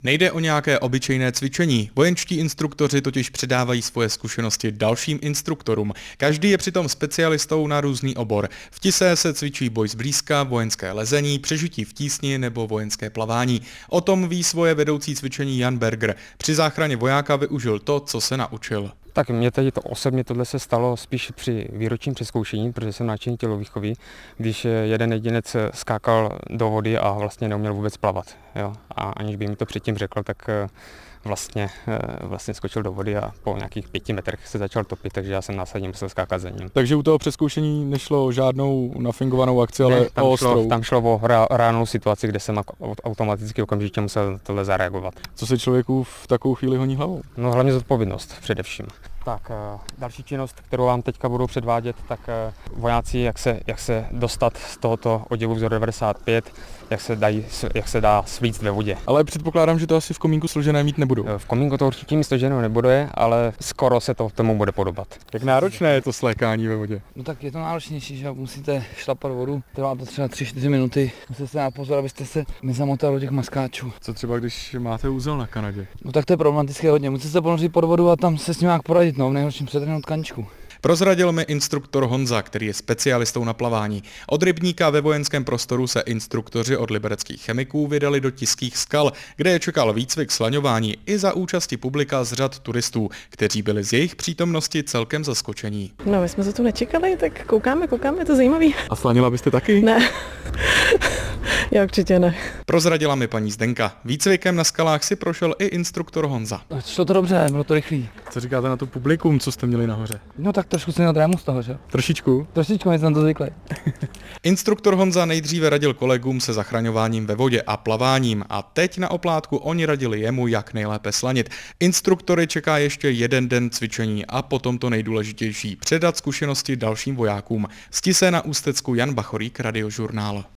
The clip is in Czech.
Nejde o nějaké obyčejné cvičení. Vojenští instruktoři totiž předávají svoje zkušenosti dalším instruktorům. Každý je přitom specialistou na různý obor. V Tisé se cvičí boj zblízka, vojenské lezení, přežití v tísni nebo vojenské plavání. O tom ví svoje vedoucí cvičení Jan Berger. Při záchraně vojáka využil to, co se naučil. Tak mě tady to osobně tohle se stalo spíš při výročním přezkoušení, protože jsem náčelník tělovýchovy, když jeden jedinec skákal do vody a vlastně neuměl vůbec plavat. Jo? A aniž by mi to předtím řekl, tak vlastně skočil do vody a po nějakých 5 metrech se začal topit, takže já jsem následně musel skákat za ním. Takže u toho přezkoušení nešlo o žádnou nafingovanou akci, ale o ostrou. Tam šlo o reálnou situaci, kde jsem automaticky okamžitě musel tohle zareagovat. Co se člověku v takovou chvíli honí hlavou? No hlavně zodpovědnost především. Tak další činnost, kterou vám teďka budu předvádět, tak vojáci, jak se dostat z tohoto oděvu vzoru 95, jak se dá svlíct ve vodě. Ale předpokládám, že to asi v komínku složené mít nebudou. V komínku to určitě mít složené nebude, ale skoro se to tomu bude podobat. Jak náročné je to slékání ve vodě? No tak je to náročnější, že musíte šlapat vodu, trvá to třeba 3-4 minuty, musíte se dát pozor, abyste se nezamotali do těch maskáčů. Co třeba, když máte úzel na Kanadě? No tak to je problematické hodně, musíte se ponořit pod vodu a tam se s ním nějak poradit, no v nejhorším předrhnout tkaničku. Prozradil mi instruktor Honza, který je specialistou na plavání. Od rybníka ve vojenském prostoru se instruktoři od libereckých chemiků vydali do Tiských skal, kde je čekal výcvik slaňování i za účasti publika z řad turistů, kteří byli z jejich přítomnosti celkem zaskočení. No, my jsme se tu nečekali, tak koukáme, je to zajímavý. A slanila byste taky? Ne. Já určitě ne. Prozradila mi paní Zdenka. Výcvikem na skalách si prošel i instruktor Honza. Šlo to dobře, bylo to rychlý. Co říkáte na to publikum, co jste měli nahoře? No tak trošku jsem měl drému z toho, že? Trošičku? Trošičku, my jsme to zvykli. Instruktor Honza nejdříve radil kolegům se zachraňováním ve vodě a plaváním a teď na oplátku oni radili jemu, jak nejlépe slanit. Instruktory čeká ještě 1 den cvičení a potom to nejdůležitější, předat zkušenosti dalším vojákům. Z Tisé na Ústecku Jan Bachorík, Radiožurnál.